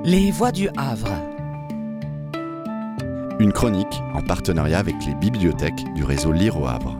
Les Voix du Havre. Une chronique en partenariat avec les bibliothèques du réseau Lire au Havre.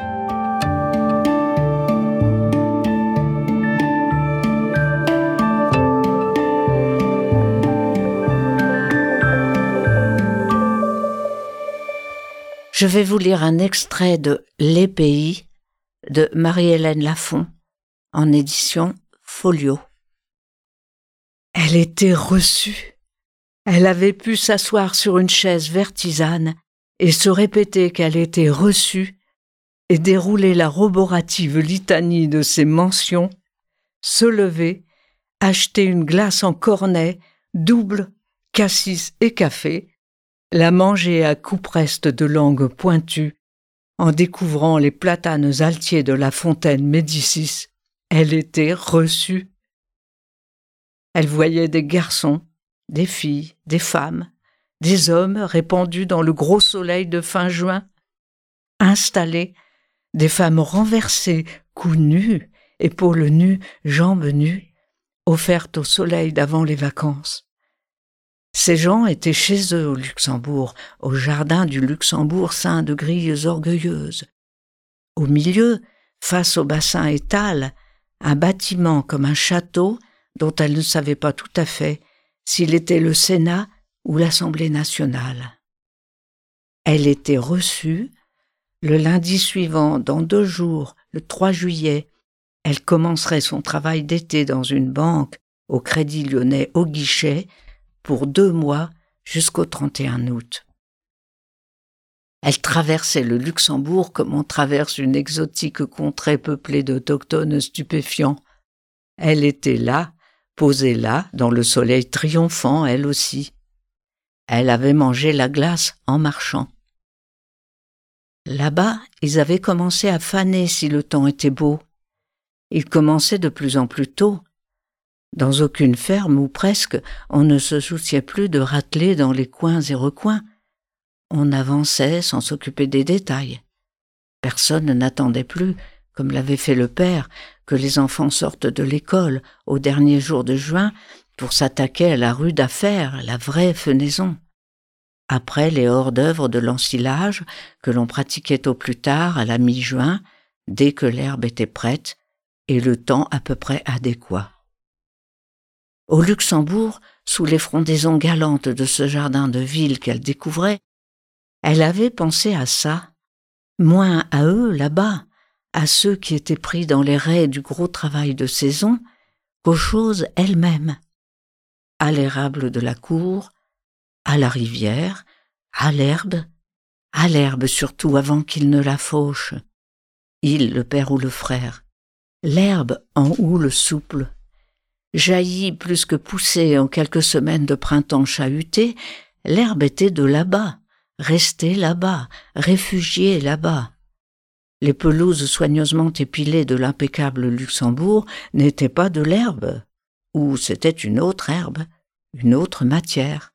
Je vais vous lire un extrait de Les Pays de Marie-Hélène Lafont en édition Folio. Elle était reçue. Elle avait pu s'asseoir sur une chaise vertisane et se répéter qu'elle était reçue et dérouler la roborative litanie de ses mentions, se lever, acheter une glace en cornet, double, cassis et café, la manger à coups prestes de langue pointue, en découvrant les platanes altiers de la fontaine Médicis. Elle était reçue. Elle voyait des garçons, des filles, des femmes, des hommes répandus dans le gros soleil de fin juin, installés, des femmes renversées, cou nus, épaules nues, jambes nues, offertes au soleil d'avant les vacances. Ces gens étaient chez eux au Luxembourg, au jardin du Luxembourg ceint de grilles orgueilleuses. Au milieu, face au bassin étal, un bâtiment comme un château dont elle ne savait pas tout à fait s'il était le Sénat ou l'Assemblée nationale. Elle était reçue. Le lundi suivant, dans 2 jours, le 3 juillet, elle commencerait son travail d'été dans une banque au Crédit Lyonnais au guichet pour 2 mois jusqu'au 31 août. Elle traversait le Luxembourg comme on traverse une exotique contrée peuplée d'autochtones stupéfiants. Elle était là, posée là, dans le soleil triomphant, elle aussi. Elle avait mangé la glace en marchant. Là-bas, ils avaient commencé à faner si le temps était beau. Ils commençaient de plus en plus tôt. Dans aucune ferme, ou presque, on ne se souciait plus de râteler dans les coins et recoins. On avançait sans s'occuper des détails. Personne n'attendait plus, comme l'avait fait le père, que les enfants sortent de l'école au dernier jour de juin pour s'attaquer à la rude affaire, la vraie fenaison. Après les hors-d'œuvre de l'ensilage que l'on pratiquait au plus tard à la mi-juin, dès que l'herbe était prête et le temps à peu près adéquat. Au Luxembourg, sous les frondaisons galantes de ce jardin de ville qu'elle découvrait, elle avait pensé à ça, moins à eux là-bas, à ceux qui étaient pris dans les raies du gros travail de saison, qu'aux choses elles-mêmes, à l'érable de la cour, à la rivière, à l'herbe surtout avant qu'il ne la fauche, il, le père ou le frère, l'herbe en houle souple, jaillie plus que poussée en quelques semaines de printemps chahuté, l'herbe était de là-bas, restée là-bas, réfugiée là-bas. Les pelouses soigneusement épilées de l'impeccable Luxembourg n'étaient pas de l'herbe, ou c'était une autre herbe, une autre matière.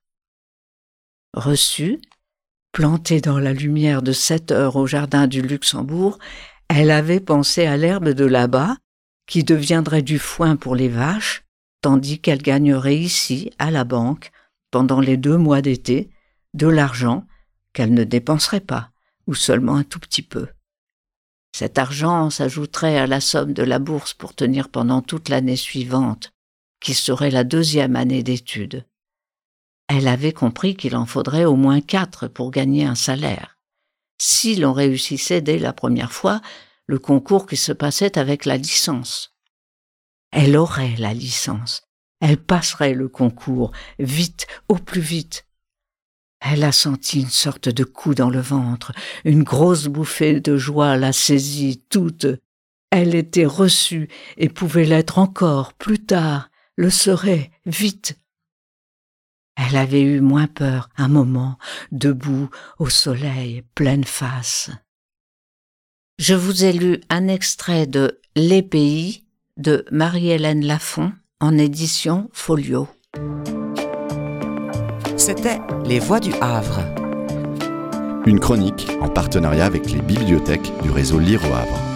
Reçue, plantée dans la lumière de 7 heures au jardin du Luxembourg, elle avait pensé à l'herbe de là-bas, qui deviendrait du foin pour les vaches, tandis qu'elle gagnerait ici, à la banque, pendant les 2 mois d'été, de l'argent qu'elle ne dépenserait pas, ou seulement un tout petit peu. Cet argent s'ajouterait à la somme de la bourse pour tenir pendant toute l'année suivante, qui serait la 2e année d'études. Elle avait compris qu'il en faudrait au moins 4 pour gagner un salaire. Si l'on réussissait dès la première fois, le concours qui se passait avec la licence. Elle aurait la licence. Elle passerait le concours, vite, au plus vite. Elle a senti une sorte de coup dans le ventre, une grosse bouffée de joie la saisit toute. Elle était reçue et pouvait l'être encore, plus tard, le serait, vite. Elle avait eu moins peur, un moment, debout, au soleil, pleine face. Je vous ai lu un extrait de Les Pays de Marie-Hélène Lafont en édition Folio. C'était Les Voix du Havre. Une chronique en partenariat avec les bibliothèques du réseau Lire au Havre.